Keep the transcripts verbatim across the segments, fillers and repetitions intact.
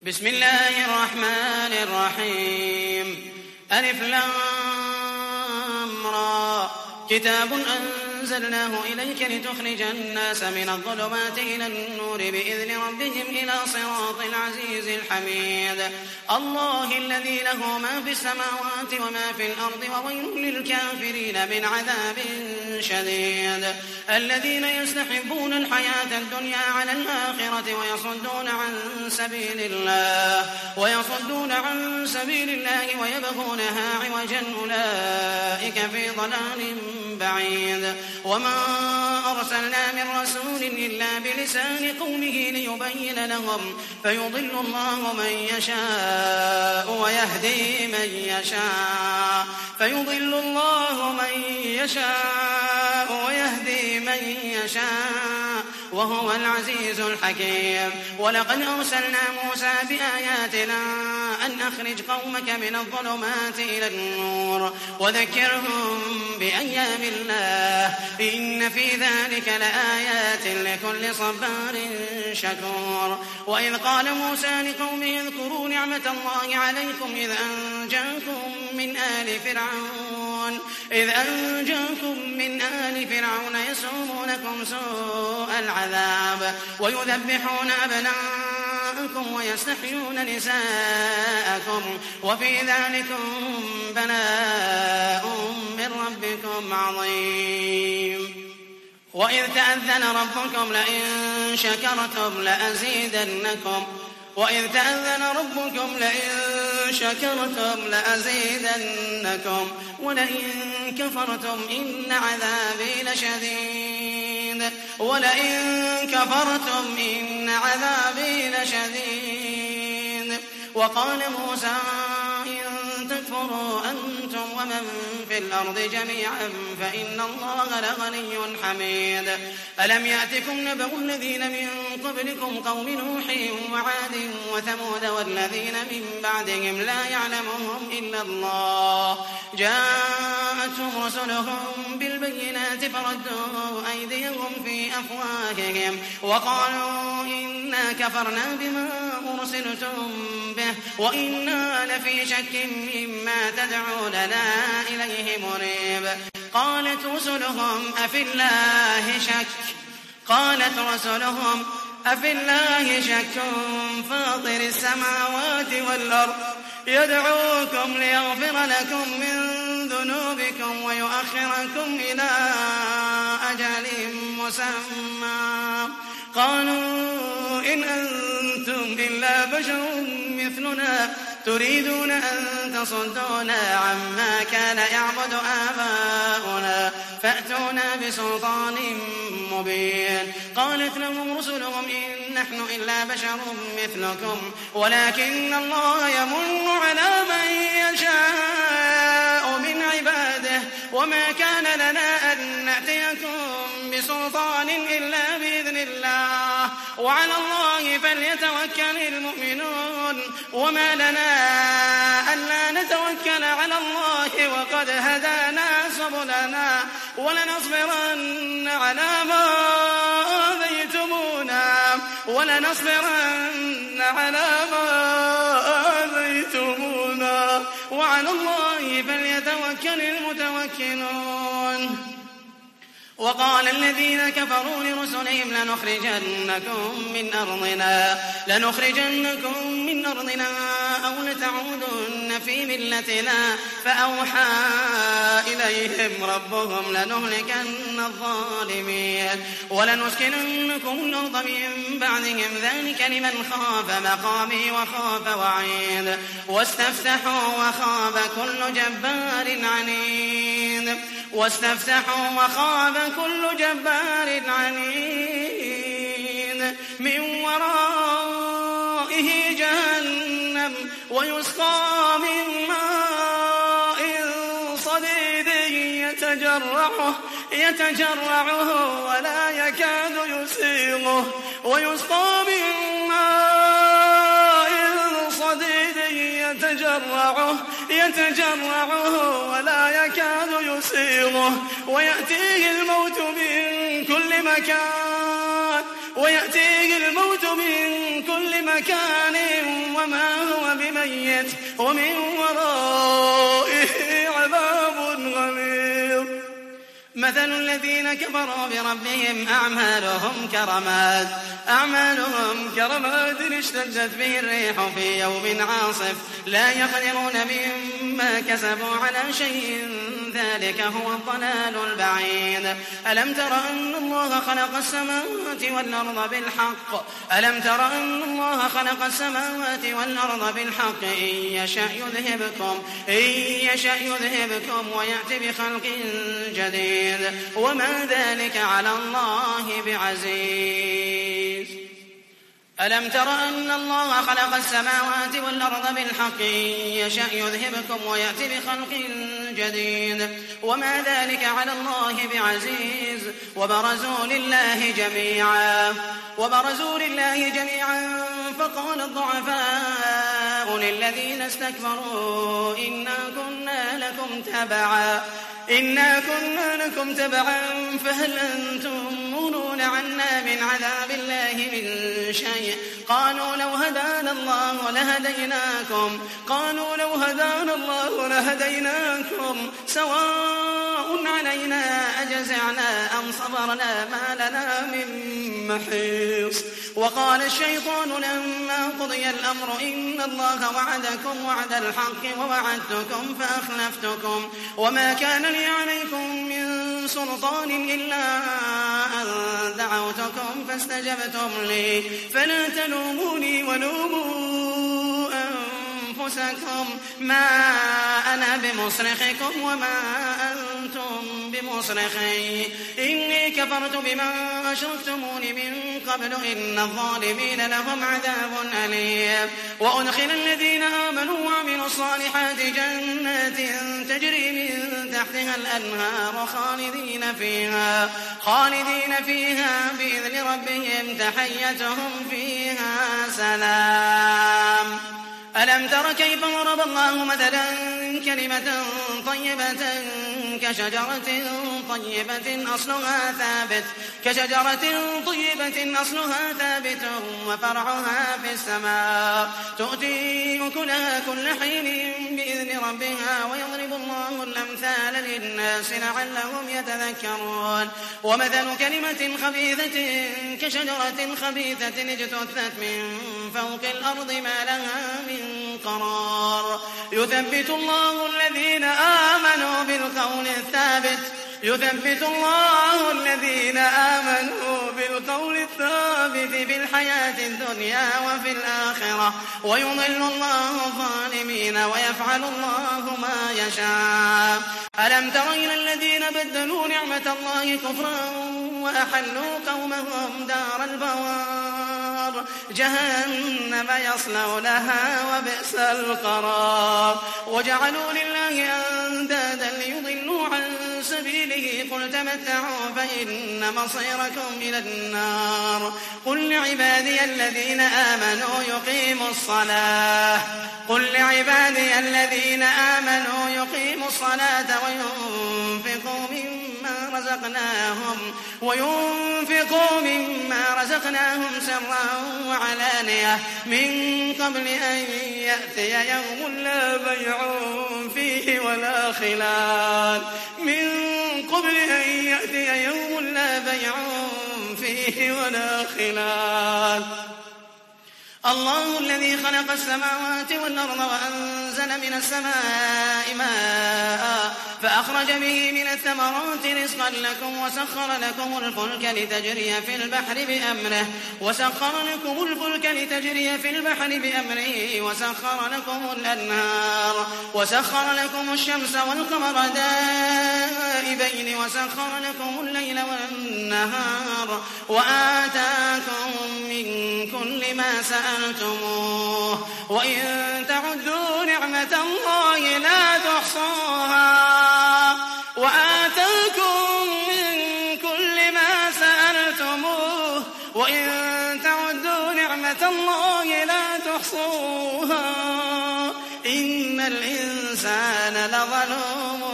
بسم الله الرحمن الرحيم. ألف لام را. كتاب أنزلناه إليك لتخرج الناس من الظلمات إلى النور بإذن ربهم إلى صراط العزيز الحميد. الله الذي له ما في السماوات وما في الأرض وويل للكافرين من عذاب شديد. الذين يستحبون الحياة الدنيا على الآخرة ويصدون عن سبيل الله ويصدون عن سبيل الله ويبغونها عوجا أولئك في ضلال بعيد. وما أرسلنا من رسول إلا بلسان قومه ليبين لهم فيضل الله من يشاء ويهدي من يشاء فيضل الله من يشاء ويهدي من يشاء وهو العزيز الحكيم. ولقد أرسلنا موسى بآياتنا أن أخرج قومك من الظلمات إلى النور وذكرهم بأيام الله إن في ذلك لآيات لكل صبار شكور. وإذ قال موسى لقومه اذكروا نعمة الله عليكم إذ أنجاكم من آل فرعون إذ أنجاكم من آل فرعون يسومونكم سوء العذاب ويذبحون أبناءكم ويستحيون نساءكم وفي ذلكم بلاء من ربكم عظيم. وإذ تأذن ربكم لئن شكرتم لأزيدنكم وإذ تأذن ربكم لئن شكرتم لأزيدنكم ولئن كفرتم إن عذابي لشديد ولئن كفرتم إن عذابي لشديد. وقال موسى إن تكفروا أنتم ومن في الأرض جميعا فإن الله لغني حميد. ألم يأتكم نبأ الذين من قبلكم قوم نوح وعاد وثمود والذين من بعدهم لا يعلمهم إلا الله جاءتهم رسلهم بالبينات فردوا أيديهم في أفواههم وقالوا إنا كفرنا بما أرسلتم به وإنا لفي شك مما تدعوننا إليه مريب. قالت رسلهم أفي الله شك قالت رسلهم أفي الله شك فاطر السماوات والأرض يدعوكم ليغفر لكم من ذنوبكم ويؤخركم إلى أجل مسمى قالوا إن أنتم إلا بشر مثلنا تريدون أن تصدونا عما كان يعبد آباؤنا فأتونا بسلطان مبين. قالت لهم رسلهم إن نحن إلا بشر مثلكم ولكن الله يمن على من يشاء من عباده وما كان لنا أن نأتيكم بسلطان إلا بإذن الله وعلى الله فليتوكل المؤمنون. وما لنا ألا نتوكل على الله وقد هدانا سبلنا ولنصبرن على ما آذيتمونا ولنصبرن على ما آذيتمونا وعلى الله فليتوكل المتوكلون. وقال الذين كفروا لرسلهم لنخرجنكم من أرضنا لنخرجنكم من أرضنا أو لتعودن في ملتنا فأوحى إليهم ربهم لنهلكن الظالمين ولنسكننكم الأرض من بعدهم ذلك لمن خاف مقامي وخاف وعيد. واستفتحوا وخاب كل جبار عنيد واستفتحوا وخاب كل جبار عنيد من ورائه جهنم ويسقى من ماء صديد يتجرعه يتجرعه ولا يكاد يسيغه ويسقى من ماء صديد يتجرعه يتجرعه ولا يكاد يسيغه ويأتيه الموت من كل مكان ويأتيه الموت من كل مكان ميت ومن ورائه عذاب غليظ. مثل الذين كفروا بربهم أعمالهم كرماد أعمالهم كرماد اشتدت به الريح في يوم عاصف لا يقدرون مما كسبوا على شيء ذلك هو الضلال البعيد. ألم تر أن الله خلق السماوات والأرض بالحق ألم تر أن الله خلق السماوات والأرض بالحق إن يشأ يذهبكم إن يشأ يذهبكم ويأتي بخلق جديد وما ذلك على الله بعزيز. ألم تر أن الله خلق السماوات والأرض بالحق إن يشأ يذهبكم ويأتي بخلق جديد وما ذلك على الله بعزيز. وبرزوا لله جميعا وبرزوا لله جميعا فقال الضعفاء للذين استكبروا إنا كنا لكم تبعا إنا كنا لكم تبعا فهل أنتم مغنون عنا من عذاب الله من شيء قالوا لو هدانا الله لهديناكم قالوا لو هدانا الله لهديناكم سواء علينا أجزعنا أم صبرنا ما لنا من محيص. وقال الشيطان لما قضي الأمر إن الله وعدكم وعد الحق ووعدتكم فأخلفتكم وما كان لي عليكم من سلطان إلا أن دعوتكم فاستجبتم لي فلا تلوموني ولوموا أنفسكم ما أنا بمصرخكم وما أنتم بمصرخي إني كفرت بما أشركتمون من قبل إن الظالمين لهم عذاب أليم. وأدخل الذين آمنوا وعملوا الصالحات جنات تجري من تحتها الأنهار خالدين فيها خالدين فيها بإذن ربهم تحيتهم فيها سلام. ألم تر كيف ضرب الله مثلا كلمة طيبة كشجرة طيبة أصلها ثابت كشجرة طيبة أصلها ثابت وفرعها في السماء تؤتي أكلها كل حين بإذن ربها ويضرب الله الأمثال للناس لعلهم يتذكرون. ومثل كلمة خبيثة كشجرة خبيثة اجتثت من فوق الأرض ما لها من قرار يثبت الله الذين آمنوا بالقول الثابت يثبت الله الذين آمنوا بالقول الثابت في الحياة الدنيا وفي الآخرة ويضل الله الظالمين ويفعل الله ما يشاء. ألم تر إلى الذين بدلوا نعمة الله كفرا وأحلوا قومهم دار البوار جهنم يصلونها وبئس القرار وجعلوا لله أندادا ليضلوا عن سبيله قل تمتعوا فإن مصيركم إلى النار. قل لعبادي الذين آمنوا يقيموا الصلاة قل لعبادي الذين آمنوا يقيموا الصلاة وينفقوا مما رزقناهم وينفقوا مما رزقناهم سرا وعلانية من قبل أن يأتي يوم لا بيع فيه ولا خلال من قبل أن يأتي يوم لا بيع فيه ولا خلال. الله الذي خلق السماوات والأرض وأنزل من السماء ماء فأخرج به من الثمرات رزقا لكم وسخر لكم الفلك لتجري في البحر بأمره وسخر لكم الفلك لتجري في البحر بأمره وسخر لكم الأنهار وسخر لكم الشمس والقمر دائبين وسخر لكم الليل والنهار وآتاكم من كل ما سألتموه وإن تعدوا نعمة الله لا تحصوها وآتاكم من كل ما سألتموه وإن تعدوا نعمة الله لا تحصوها إن الإنسان لظلوم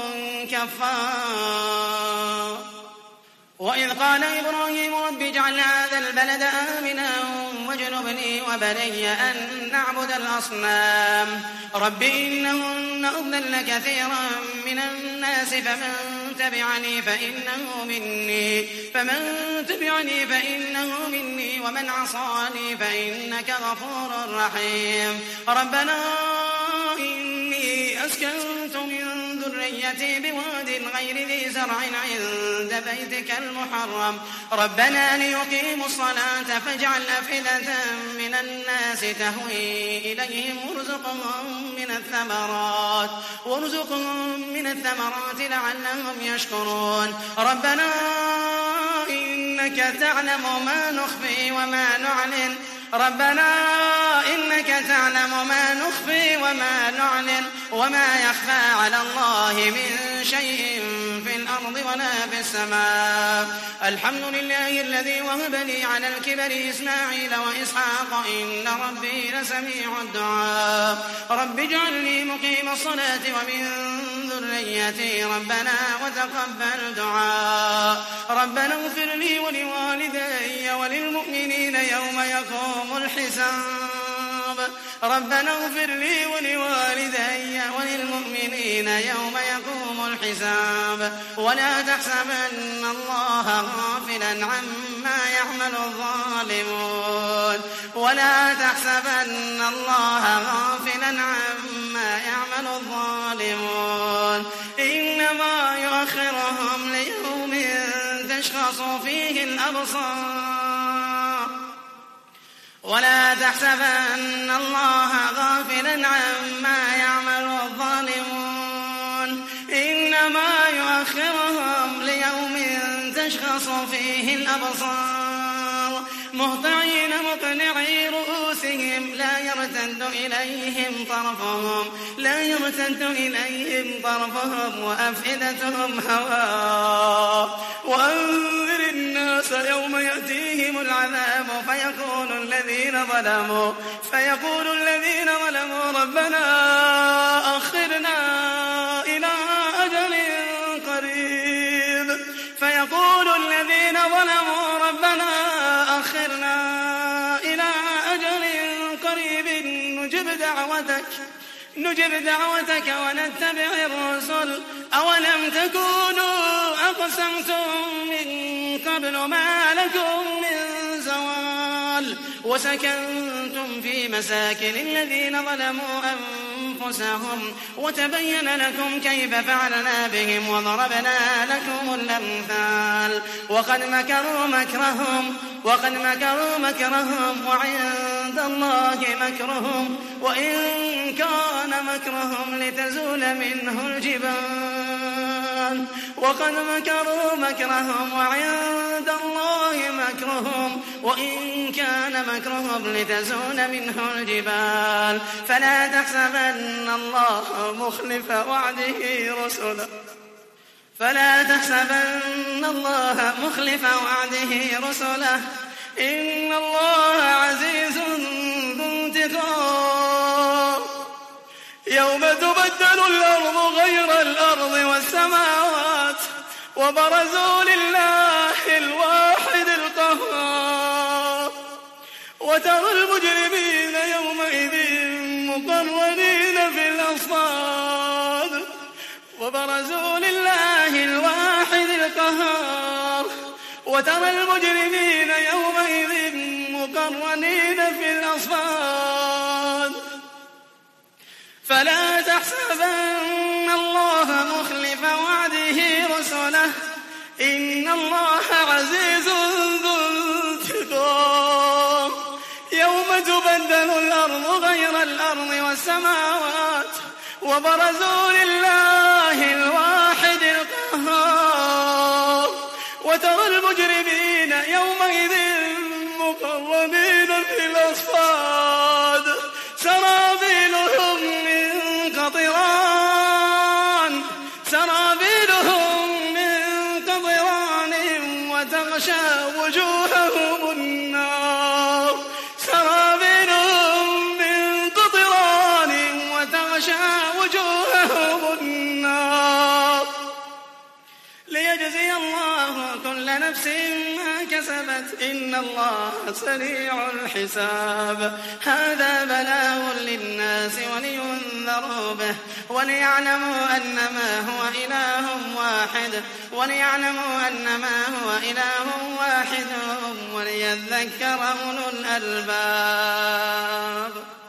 كفار. وإذ قال إبراهيم رب اجعل هذا البلد آمنا واجنبني وبني أن نعبد الأصنام رب إنهن أضلن كثيرا من الناس فمن تبعني فإنه مني فمن تبعني فإنه مني ومن عصاني فإنك غفور رحيم ربنا إني أسكنت من ذريتي بواد غير ذي زرع عند بيتك المحرم ربنا ليقيموا الصلاة فاجعل أفئدة من الناس تهوي إليهم وارزقهم من الثمرات وارزقهم من الثمرات لعلهم يشكرون ربنا إنك تعلم ما نخفي وما نعلن ربنا إنك تعلم ما نخفي وما نعلن وما يخفى على الله من شيء في الأرض ولا في السماء الحمد لله الذي وهب لي على الكبر إسماعيل وإسحاق إن ربي لسميع الدعاء رب اجعلني مقيم الصلاة ومن ذريتي ربنا وتقبل دعاء ربنا اغفر لي ولوالدي وللمؤمنين يوم يقوم الحساب ربنا اغفر لي ولوالدي وللمؤمنين يوم يقوم الحساب ولا تحسبن الله غافلا عما يعمل الظالمون ولا تحسبن الله غافلا عما يعمل الظالمون إنما يؤخرهم ليوم تشخص فيه الأبصار ولا تحسبن الله غافلا عما يعمل الظالمون إنما يؤخرهم ليوم تشخص فيه الأبصار مهطعين مقنعي رؤوسهم لا يرتد إليهم طرفهم لا يرتد إليهم طرفهم وأفئدتهم هواء وأنذر الناس يوم يأتيهم العذاب فيقول الذين ظلموا فيقول الذين ظلموا ربنا أخرنا إلى أجل قريب فيقول الذين ظلموا ربنا أخرنا إلى أجل قريب نجب دعوتك نجب دعوتك ونتبع الرسل أولم تكونوا أقسمتم من قبل ما لكم من زوال وسكنتم في مساكن الذين ظلموا أنفسهم وتبين لكم كيف فعلنا بهم وضربنا لكم الأمثال وقد مكروا مكرهم وقد مكروا مكرهم وعند الله مكرهم وإن كان مكرهم لتزول منه الجبال وقد مكروا مكرهم وعند الله مكرهم وإن كان مكرهم لتزول منه الجبال فلا تحسبن الله مخلف وعده رسله فلا تحسبن الله مخلف وعده رسله إن الله عزيز ذو انتقام يوم تبدل الأرض غير الأرض والسماوات وبرزوا لله الواحد القهار وترى المجرمين يومئذ مقرنين في الأصفاد وبرزوا لله الواحد القهار وترى المجرمين يومئذ مقرنين في الأصفاد فلا تحسبن الله مخلف وعده رسله إن الله عزيز ذو انتقام يوم تبدل الأرض غير الأرض والسماوات وبرزوا لله الواحد القهار وترى المجرمين يومئذ مقرنين في الأصفاد سرابيلهم من قطران سرابيلهم من قطران وتغشى وجوههم النار سرابيلهم من قطران وتغشى وجوههم النار ليجزي الله كل نفس ما كسبت إن الله سريع الحساب. هذا بلاغ للناس ولينذروا به وليعلموا أنما هو إله واحد وليعلموا أنما هو إله واحد وليذكر أولو الألباب.